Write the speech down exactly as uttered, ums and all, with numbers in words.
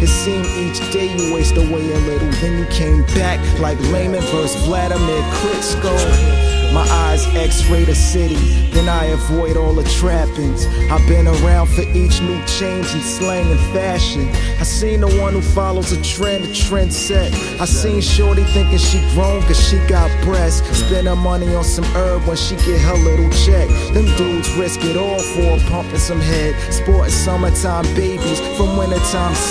It seemed each day you waste away a little, then you came back like Layman versus Vladimir Klitschko. My eyes x-ray the city, then I avoid all the trappings. I've been around for each new change in slang and fashion. I seen the one who follows a trend, a trend set. I seen shorty thinking she grown cause she got breasts. Spend her money on some herb when she get her little check. Them dudes risk it all for a pump and some head. Sporting summertime babies from wintertime